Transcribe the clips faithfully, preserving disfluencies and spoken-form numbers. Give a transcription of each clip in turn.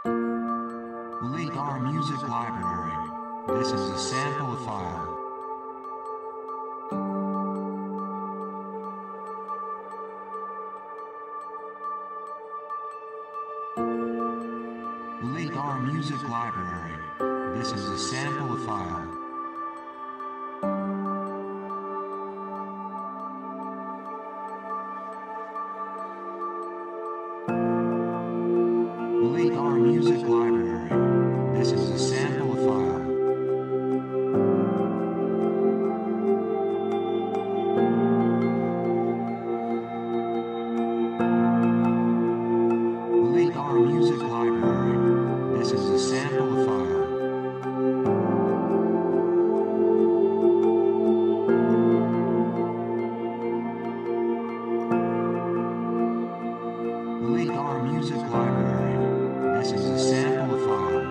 Link our music library. This is a sample file. Link our music library. This is a sample file. Link our music library. This is a sample file. Link our music library. This is a sample file. Link our music library. This is a sample file.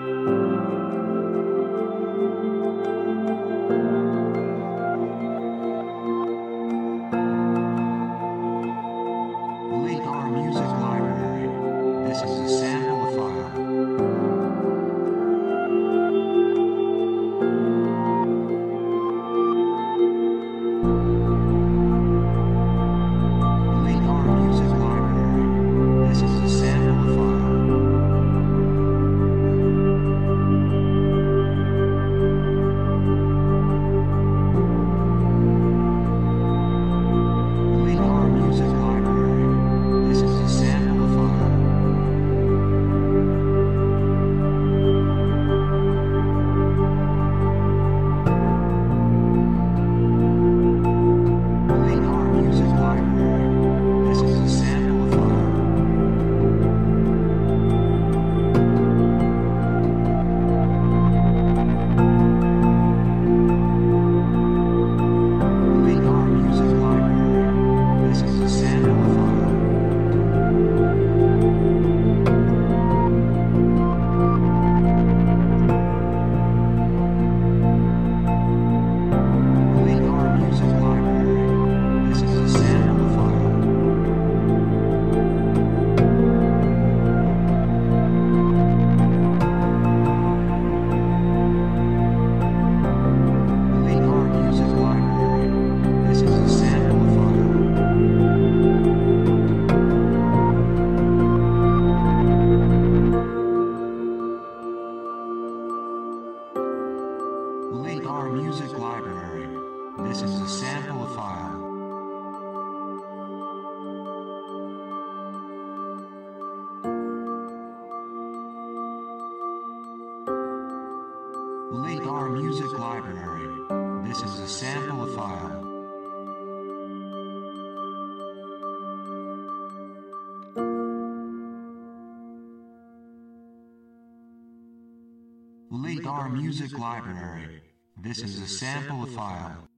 Link our music library. This is a sample file. Link our music library. This is a sample file. Link our music library. This is a sample file. Link our music library. This is a sample file. Link our music library. This is a sample file. Link our music library. This is a sample file. Link our music library. This is a sample file. Link our music library. This is a sample file. Link our music library. This is a sample file. Link our music library. This is a sample file.